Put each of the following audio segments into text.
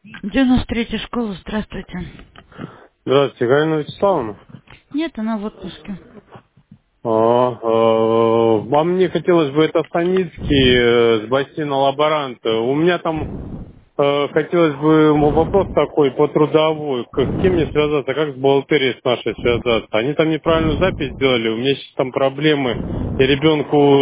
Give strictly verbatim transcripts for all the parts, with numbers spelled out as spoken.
девяносто третья школа, здравствуйте. Здравствуйте, Галина Вячеславовна. Нет, она в отпуске. А, а, а мне хотелось бы это Станицкий э, с бассейна лаборанта. У меня там э, хотелось бы м, вопрос такой по трудовой. Как- С кем мне связаться, как с бухгалтерией с нашей связаться? Они там неправильную запись сделали, у меня сейчас там проблемы. Я ребенку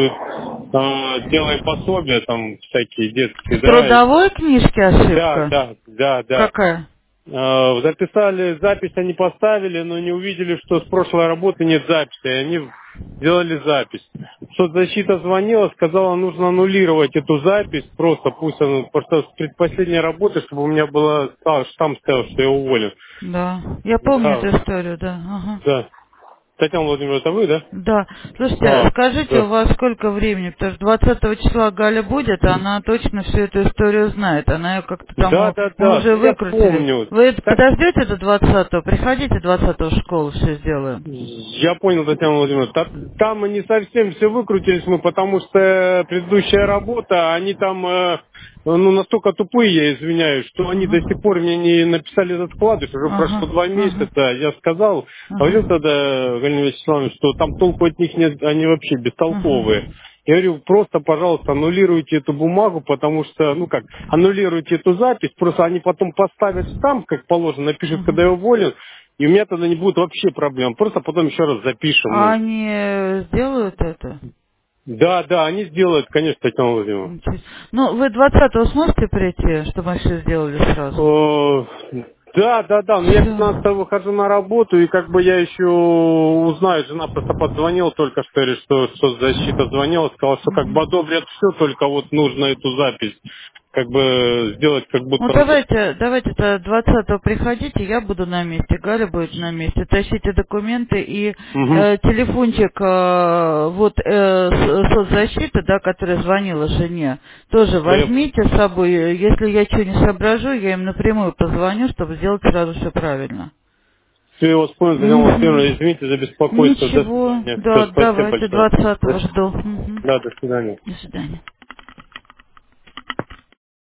э, делаю пособия там всякие детские, В да? и- трудовой книжке Да, ошибка? да, да, да. Какая? Э, Записали запись, они поставили, но не увидели, что с прошлой работы нет записи. И они сделали запись. Соцзащита звонила, сказала, нужно аннулировать эту запись. Просто пусть она, просто с предпоследней работы, чтобы у меня было а, штамп стоял, что я уволен. Да. Я помню Да, эту историю, да. Ага. да. Татьяна Владимировна, это вы, да? Да. Слушайте, А, скажите, у да. вас сколько времени? Потому что двадцатого числа Галя будет, а она точно всю эту историю знает. Она ее как-то там, Да, у- да, мы да, уже я выкрутили. помню. Вы это Так подождете до двадцатого? Приходите двадцатого в школу, все сделаем. я понял, Татьяна Владимировна. Та- Там мы не совсем все выкрутились мы, потому что предыдущая работа, они там э, ну, настолько тупые, я извиняюсь, что они до сих Ага. пор мне не написали этот вкладыш. Уже прошло Ага. два Ага. месяца. Я сказал, говорил Ага. тогда Галине Вячеславовне, что там толку от них нет, они вообще бестолковые. Ага. Я говорю, просто, пожалуйста, аннулируйте эту бумагу, потому что, ну как, аннулируйте эту запись, просто они потом поставят штамп, как положено, напишут, Ага. когда я уволен, и у меня тогда не будет вообще проблем. Просто потом еще раз запишем. А Ну. они э, сделают это? Да, да, они сделают, конечно, Татьяна Владимировна. Ничего. Ну, вы двадцатого сможете прийти, чтобы мы все сделали сразу? О, да, да, да, но я Все. пятнадцатого выхожу на работу, и как бы я еще узнаю, жена просто подзвонила только что, или что, что защита звонила, сказала, что как бы одобрят все, только вот нужно эту запись как бы сделать, как Ну, будто... давайте, давайте двадцатого приходите, я буду на месте, Галя будет на месте. Тащите документы и Угу. э, телефончик э, вот э, с- соцзащиты, да, которая звонила жене, тоже Да, я, возьмите с собой. Если я что не соображу, я им напрямую позвоню, чтобы сделать сразу все правильно. все, я вас понял, Татьяна Владимировна, Мгм. извините за беспокойство, до Ничего, свидания. Все, да, спасибо давайте большое. двадцатого До- жду. Мгм. Да, до свидания. До свидания.